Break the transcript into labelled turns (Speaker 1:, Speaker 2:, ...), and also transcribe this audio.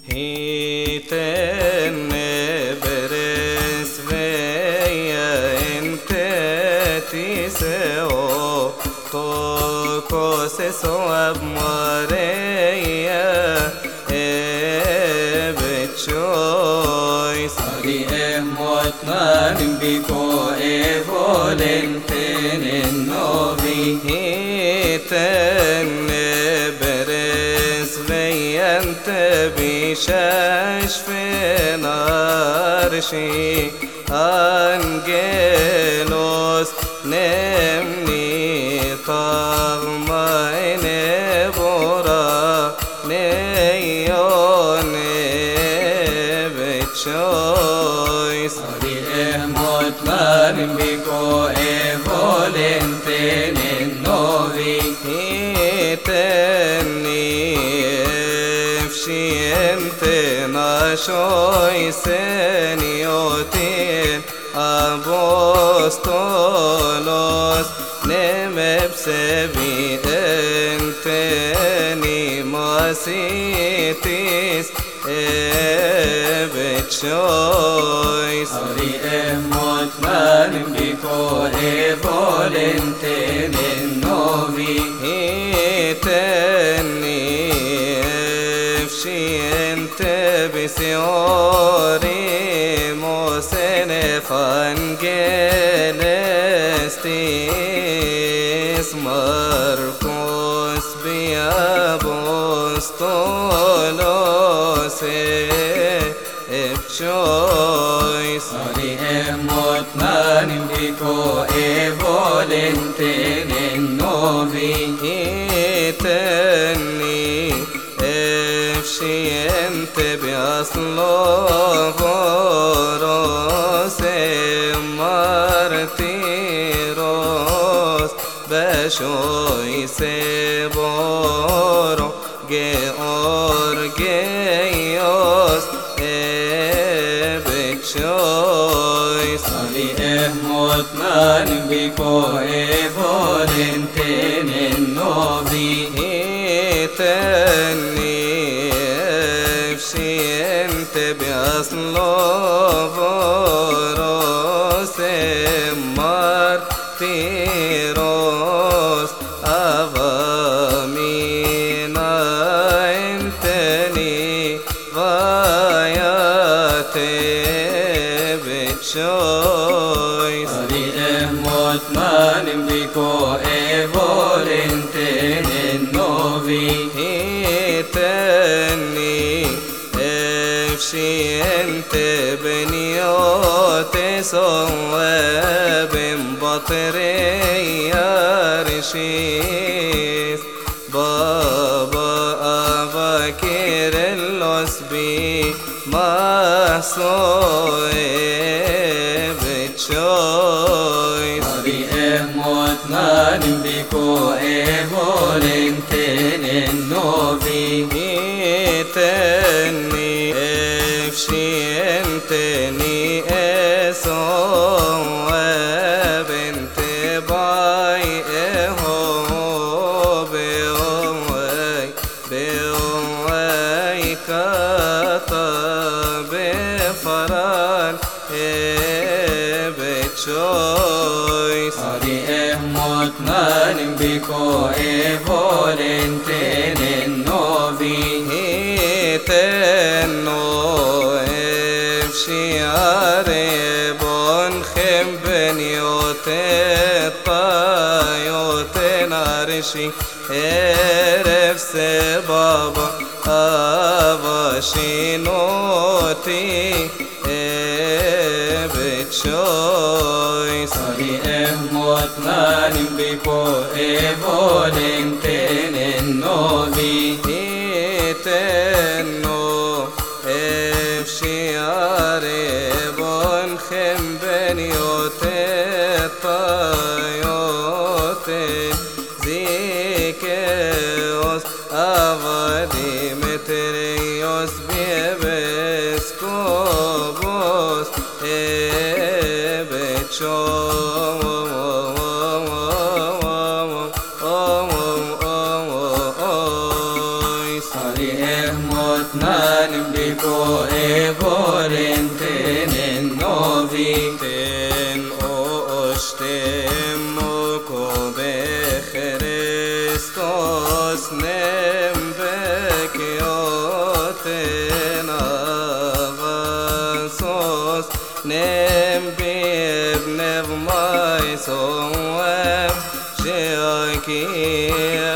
Speaker 1: هيتن برس ويا انت تسو توكو سسو ماريا بتشوي
Speaker 2: صاري مطمئن بكو فولنتين النوبي
Speaker 1: هيتن برس ويا انت بشاش في نارشي أنجلوس نمني طغمين بورا نيون بتشوي
Speaker 2: صاري مطمئن بكو فولنتين النوبي
Speaker 1: هيتني انت ناشوي سنيوتين أبوستولوس نمبسبي انتني ماسيتيس بتشوي
Speaker 2: صاري مطمئن بكو فولنتين النوبي
Speaker 1: هيتني انت بسيوري موسن فانجلستيس مرقس بيابوستولوس ابشوي
Speaker 2: صاري مطمئن بكو فولنتين النوبي
Speaker 1: هيتني انت بأصله فوروس مارتيروس بشوي سبورو جيورجيوس بتشوي
Speaker 2: صاري مطمئن بكو فولنتين النوبي
Speaker 1: هيتني انت بأصله فوروس مارتيروس أفامينا انتني غاياتي بتشوي
Speaker 2: صاري مطمئن بكو فولنتين النوبي
Speaker 1: هيتني انت بنيوت صواب بطري رشيس بابا أفكر اللصبي محصوي بتشوي
Speaker 2: صاري مطمئن بكو فولنتين النوبي
Speaker 1: هيتني انتني اسو بنت باي اهو بيوي كاتا بفران بتشوي
Speaker 2: صاري مطمئن بكو فولنتين النوبي
Speaker 1: هيتنو شياري بون خم بنيوت طايوت نارشي هرف سبابا أباشينوتي بتشوي
Speaker 2: صاري مطمئن بكو فولنتين النوبي
Speaker 1: هيتنو شياري بون خم بنيوت طايوت زيكيوس أفادي متريوس بيبسكوبوس بتشوي
Speaker 2: صاري مطمئن biko e voren tenen novi
Speaker 1: ten oshtem moko bechrestos nem bekioten avasos nem bibnev maisom sheakim